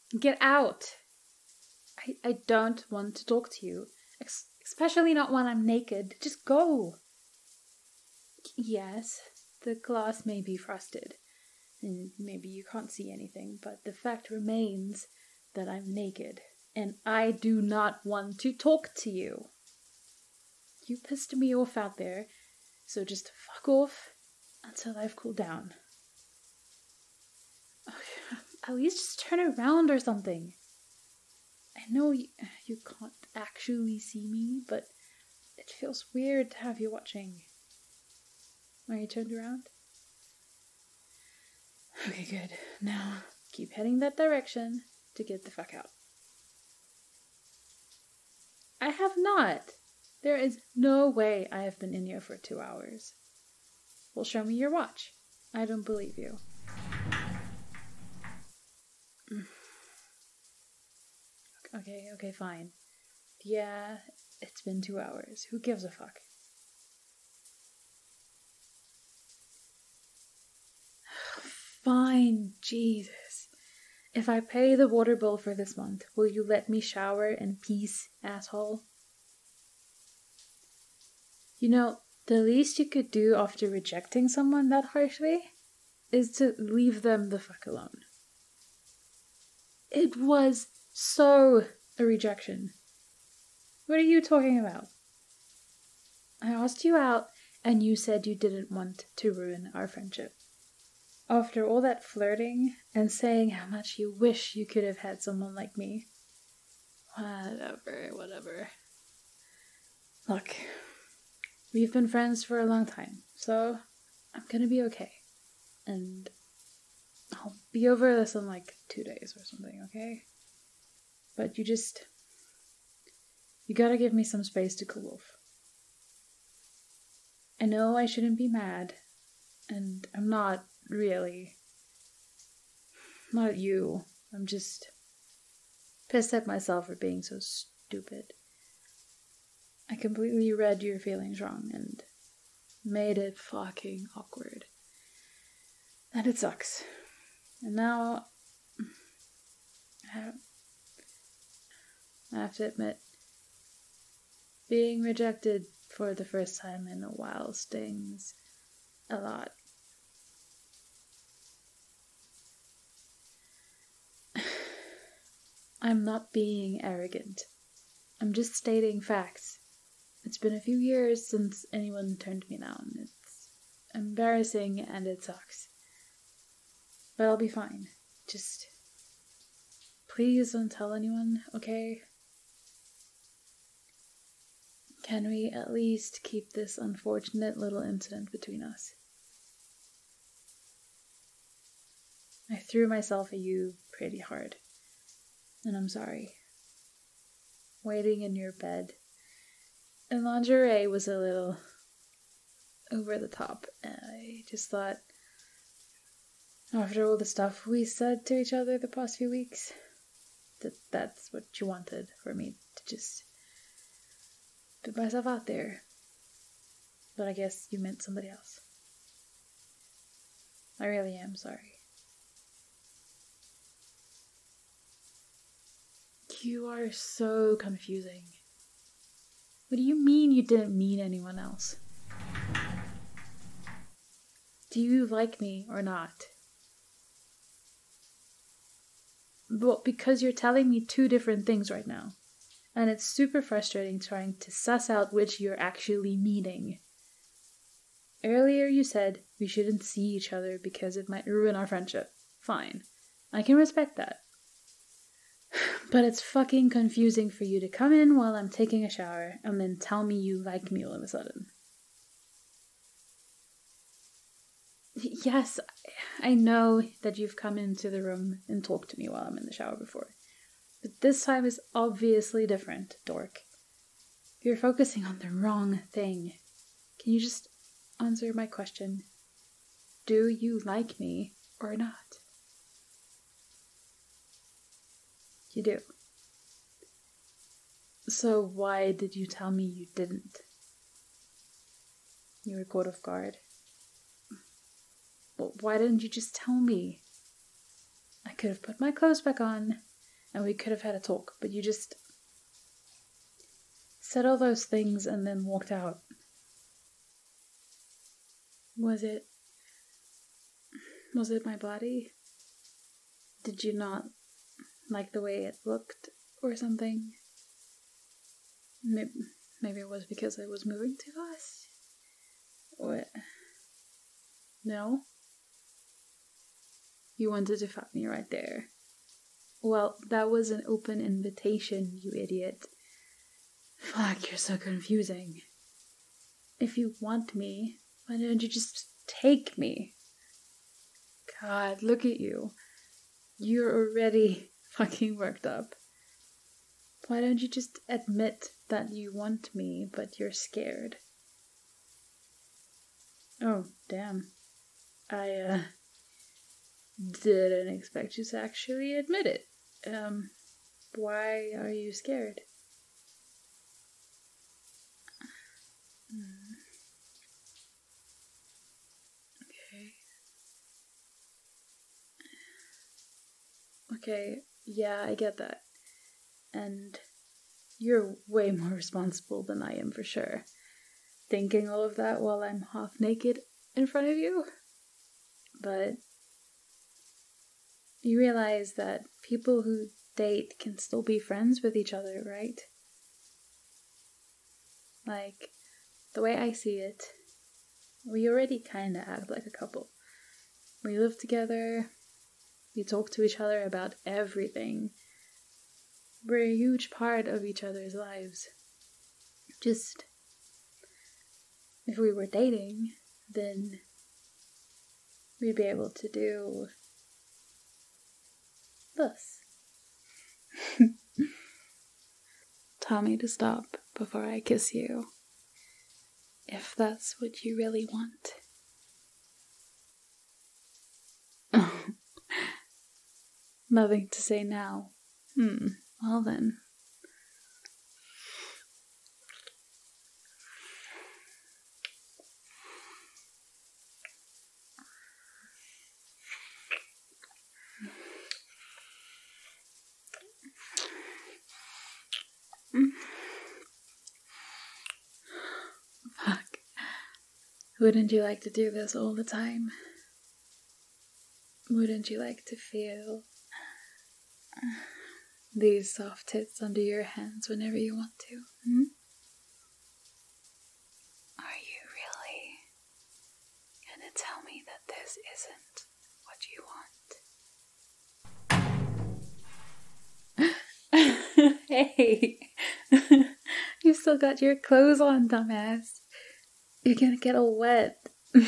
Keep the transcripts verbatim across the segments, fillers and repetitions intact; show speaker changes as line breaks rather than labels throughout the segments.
Get out! I, I don't want to talk to you. Ex- especially not when I'm naked. Just go! Yes, the glass may be frosted, and maybe you can't see anything, but the fact remains that I'm naked, and I do not want to talk to you. You pissed me off out there, so just fuck off until I've cooled down. At least just turn around or something. I know you, you can't actually see me, but it feels weird to have you watching. Are you turned around? Okay, good. Now, keep heading that direction to get the fuck out. I have not. There is no way I have been in here for two hours. Well, show me your watch. I don't believe you. Okay, okay, fine. Yeah, it's been two hours. Who gives a fuck? Fine, Jesus. If I pay the water bill for this month, will you let me shower in peace, asshole? You know, the least you could do after rejecting someone that harshly is to leave them the fuck alone. It was so a rejection. What are you talking about? I asked you out and you said you didn't want to ruin our friendship. After all that flirting and saying how much you wish you could have had someone like me. Whatever, whatever. Look, we've been friends for a long time, so I'm gonna be okay. And I'll be over this in like two days or something, okay? But you just... You gotta give me some space to cool off. I know I shouldn't be mad, and I'm not really. Not at you. I'm just pissed at myself for being so stupid. I completely read your feelings wrong and made it fucking awkward. And it sucks. And now I have to admit, being rejected for the first time in a while stings a lot. I'm not being arrogant. I'm just stating facts. It's been a few years since anyone turned me down. It's embarrassing and it sucks. But I'll be fine. Just please don't tell anyone, okay? Can we at least keep this unfortunate little incident between us? I threw myself at you pretty hard. And I'm sorry. Waiting in your bed in lingerie was a little over the top. I just thought, after all the stuff we said to each other the past few weeks, that that's what you wanted for me to just put myself out there. But I guess you meant somebody else. I really am sorry. You are so confusing. What do you mean you didn't mean anyone else? Do you like me or not? Well, because you're telling me two different things right now. And it's super frustrating trying to suss out which you're actually meaning. Earlier you said we shouldn't see each other because it might ruin our friendship. Fine. I can respect that. But it's fucking confusing for you to come in while I'm taking a shower and then tell me you like me all of a sudden. Yes, I know that you've come into the room and talked to me while I'm in the shower before. But this time is obviously different, dork. You're focusing on the wrong thing. Can you just answer my question? Do you like me or not? You do. So why did you tell me you didn't? You were caught off guard. Well, why didn't you just tell me? I could have put my clothes back on and we could have had a talk, but you just said all those things and then walked out. Was it... Was it my body? Did you not like the way it looked or something? Maybe, maybe it was because I was moving too fast? What? No? You wanted to fuck me right there. Well, that was an open invitation, you idiot. Fuck, you're so confusing. If you want me, why don't you just take me? God, look at you. You're already fucking worked up. Why don't you just admit that you want me, but you're scared? Oh, damn. I, uh, didn't expect you to actually admit it. Um, why are you scared? Mm. Okay. Okay, yeah, I get that. And you're way more responsible than I am for sure. Thinking all of that while I'm half naked in front of you. But you realize that people who date can still be friends with each other, right? Like, the way I see it, we already kinda act like a couple. We live together, we talk to each other about everything. We're a huge part of each other's lives. Just, if we were dating, then we'd be able to do this. Tell me to stop before I kiss you, if that's what you really want. Oh, nothing to say now. Hmm, well then. Fuck. Wouldn't you like to do this all the time? Wouldn't you like to feel these soft tits under your hands whenever you want to? Hmm? Are you really gonna tell me that this isn't what you want? Hey! You still got your clothes on, dumbass. You're gonna get all wet.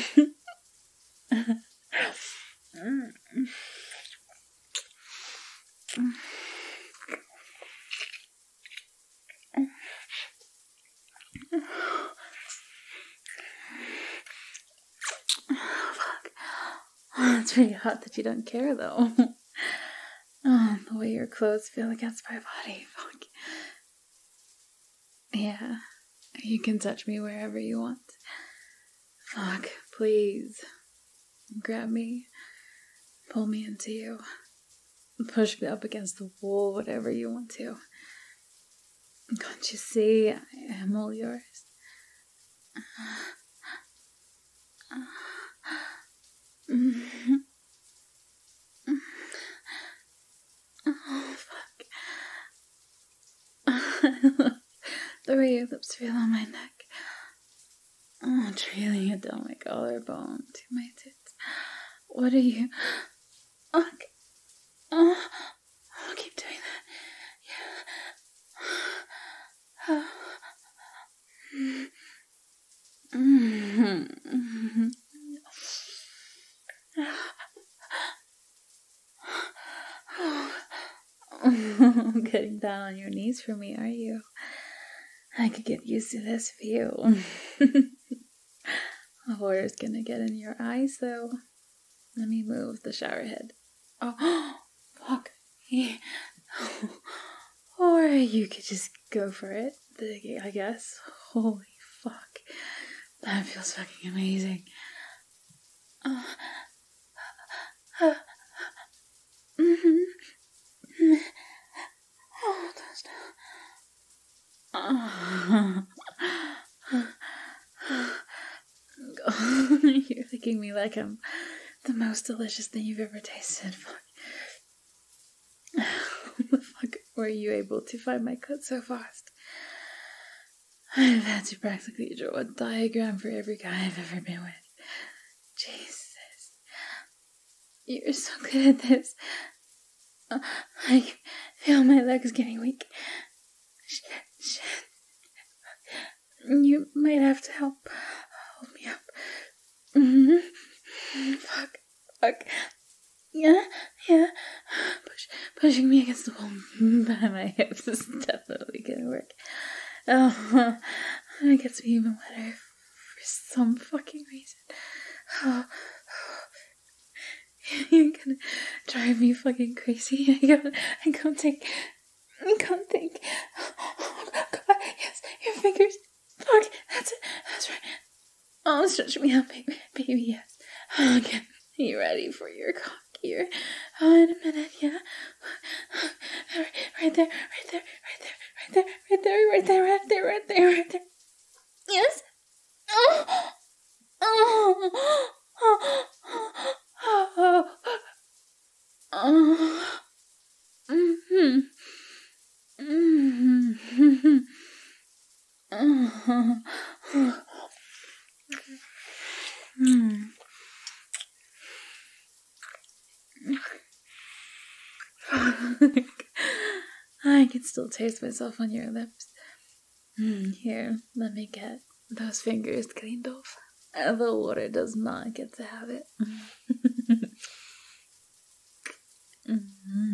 Fuck. It's really hot that you don't care, though. Oh, the way your clothes feel against my body. Fuck. Yeah, you can touch me wherever you want. Fuck, please. Grab me. Pull me into you. Push me up against the wall, whatever you want to. Can't you see? I am all yours. Oh, fuck. The way your lips feel on my neck. Oh, trailing it down my collarbone to my tits. What are you? Oh, oh, oh, keep doing that. Yeah. Mm-hmm. Getting down on your knees for me, are you? I could get used to this view. The water's gonna get in your eyes, though. Let me move the shower head. Oh, fuck. Or you could just go for it, I guess. Holy fuck. That feels fucking amazing. Uh, uh, mm-hmm. fucking me like I'm the most delicious thing you've ever tasted. Fuck. How the fuck were you able to find my cut so fast? I've had to practically draw a diagram for every guy I've ever been with. Jesus. You're so good at this. Uh, I feel my legs getting weak. Shit, shit. You might have to help hold me up. Mm-hmm. Fuck, fuck. Yeah, yeah. Push, pushing me against the wall by my hips is definitely gonna work. Oh, it gets me even wetter for some fucking reason. Oh, you're gonna drive me fucking crazy. I can't, I can't think. I can't think. Oh, God, yes, your fingers. Fuck, that's it. That's right. Oh, stretch me out, baby. Baby, yes. Oh, again. Are you ready for your cock here? Oh, in a minute, yeah. Right, right there, right there, right there, right there, right there, right there, right there, right there. Yes. Oh, oh, oh, oh, oh, oh. Mm-hmm. Mm-hmm. Oh. Mm. I can still taste myself on your lips. Mm, here, let me get those fingers cleaned off. Uh, the water does not get to have it. Mm-hmm.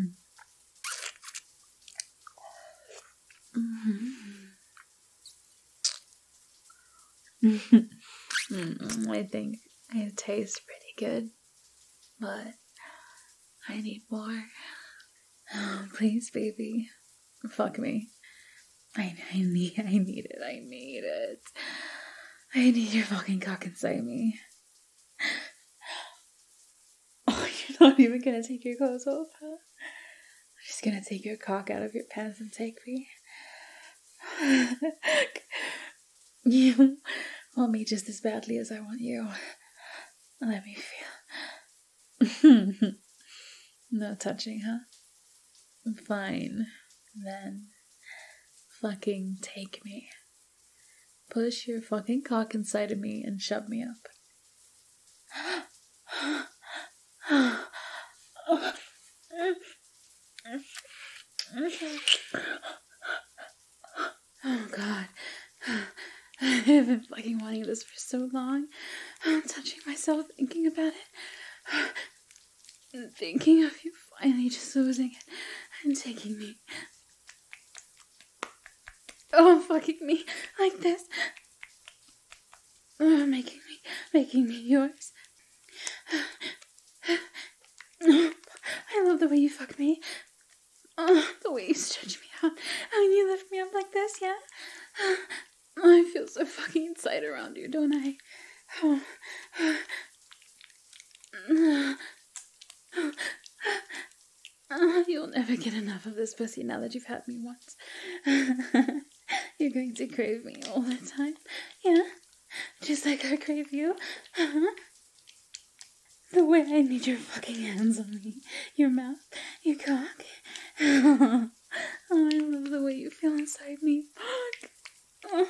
Mm-hmm. mm, I think it tastes pretty good, but I need more. Oh, please, baby, fuck me. I, I need, I need it. I need it. I need your fucking cock inside me. Oh, you're not even gonna take your clothes off, huh? I'm just gonna take your cock out of your pants and take me. You want me just as badly as I want you. Let me feel. No touching, huh? Fine. Then fucking take me. Push your fucking cock inside of me and shove me up. Oh God. I've been fucking wanting this for so long. I'm touching myself, thinking about it. And thinking of you finally just losing it and taking me. Oh, fucking me like this. Oh, making me, making me yours. Oh, I love the way you fuck me. Oh, the way you stretch me out. I mean, you lift me up like this, yeah? Oh, I feel so fucking inside around you, don't I? Oh. Oh, you'll never get enough of this pussy now that you've had me once. You're going to crave me all the time, yeah? Just like I crave you. Uh-huh. The way I need your fucking hands on me, your mouth, your cock. Oh, I love the way you feel inside me. Fuck. Oh.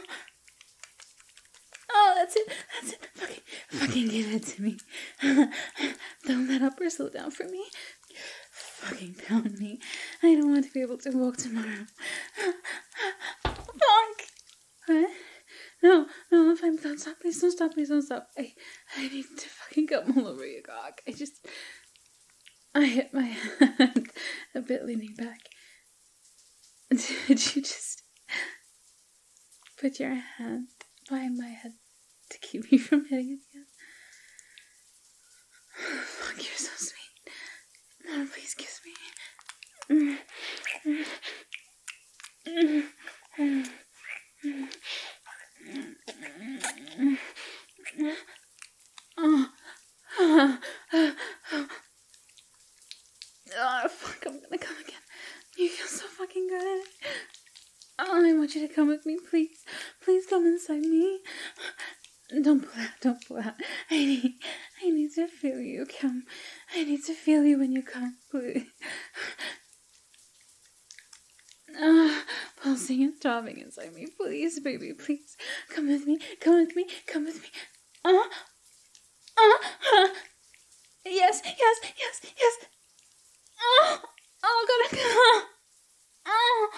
Oh, that's it, that's it. Fucking, fucking give it to me. Don't let up or slow down for me. Fucking pound me. I don't want to be able to walk tomorrow. Fuck. What? No, no, if I'm, don't stop, please don't stop, please don't stop. I, I need to fucking come all over your cock. I just, I hit my hand a bit leaning back. Did you just put your hand behind my head to keep me from hitting it again? Fuck, you're so sweet. Oh, please kiss me. Mm. Mm. Mm. Mm. Oh. Oh. Oh, fuck, I'm gonna come again. You feel so fucking good. Oh, I want you to come with me, please. Please come inside me. Don't pull out, don't pull out. I need, I feel you come. I need to feel you when you come, please. Ah, pulsing and throbbing inside me. Please, baby, please. Come with me, come with me, come with me. Ah, ah, ah. Yes, yes, yes, yes. Oh, oh, God. Oh,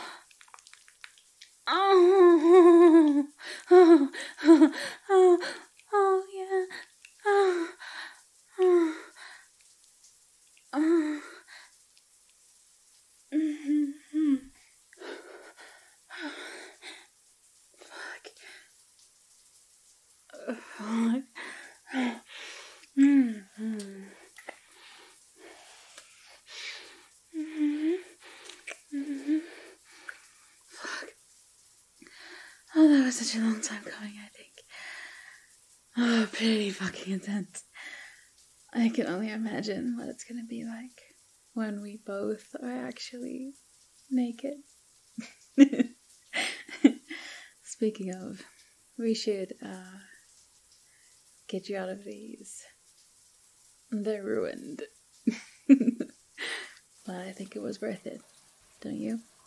oh, oh, oh, oh, oh, yeah. Oh, oh, oh. Mm-hmm. Fuck. Fuck. Mm-hmm. Mm-hmm. Mm-hmm. Fuck. Oh, that was such a long time coming, I think. Oh, pretty fucking intense. I can only imagine what it's gonna be like when we both are actually naked. Speaking of, we should uh, get you out of these. They're ruined. But I think it was worth it, don't you?